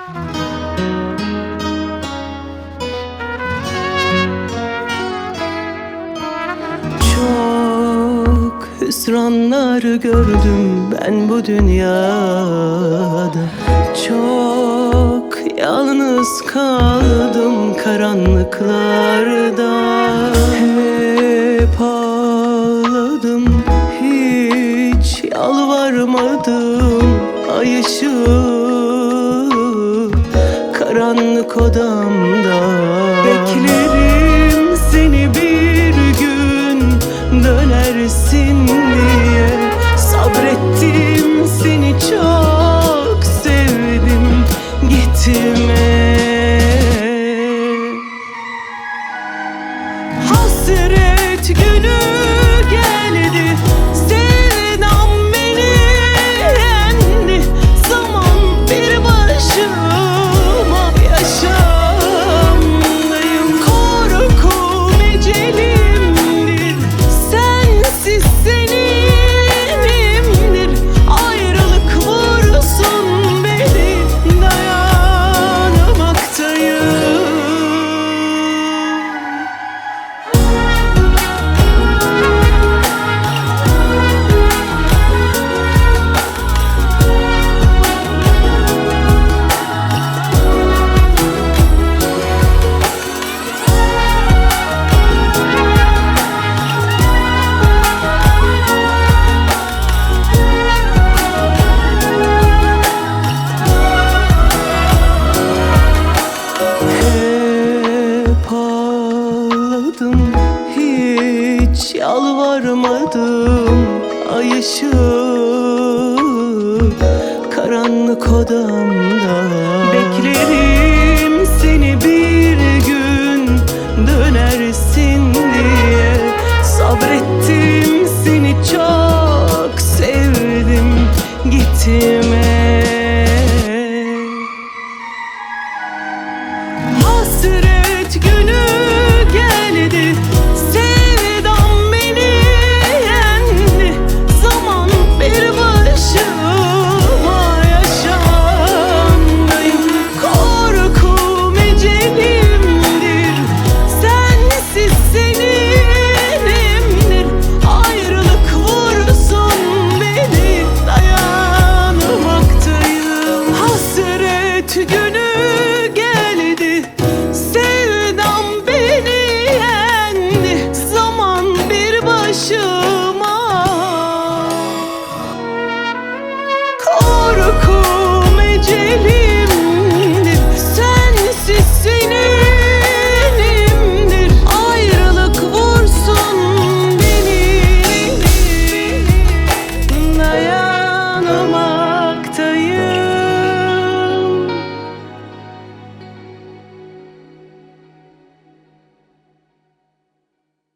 Çok hüsranlar gördüm ben bu dünyada. Çok yalnız kaldım karanlıklarda. Hep ağladım, hiç yalvarmadım. Ay ışığı karanlık odamda. Beklerim seni bir gün dönersin diye. Sabrettim, seni çok sevdim, gitme. Hasret günü geldi, sevdam beni yendi. Zaman bir başıma yaşamdayım. Korkum ecelimdir, sensiz senimdir. Ayrılık vursun beni, dayanamaktayım. Hep ağladım, hiç yalvarmadım. Ay ışığı karanlık odamda.